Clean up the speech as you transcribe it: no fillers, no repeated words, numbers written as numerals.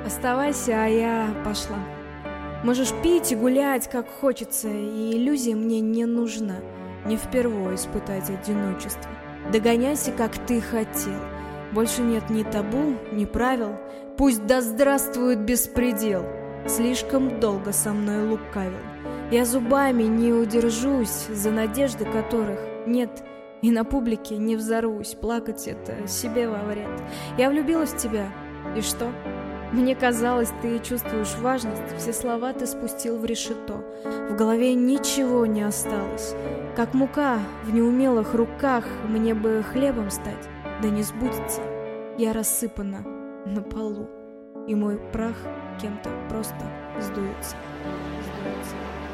Оставайся, а я пошла. Можешь пить и гулять, как хочется, и иллюзия мне не нужна. Не впервой испытать одиночество. Догоняйся, как ты хотел. Больше нет ни табу, ни правил. Пусть да здравствует беспредел. Слишком долго со мной лукавил. Я зубами не удержусь, за надежды которых нет. И на публике не взорвусь. Плакать это себе во вред. Я влюбилась в тебя. И что? Мне казалось, ты чувствуешь важность. Все слова ты спустил в решето. В голове ничего не осталось. Как мука в неумелых руках. Мне бы хлебом стать, да не сбудется. Я рассыпана на полу, и мой прах кем-то просто сдуется.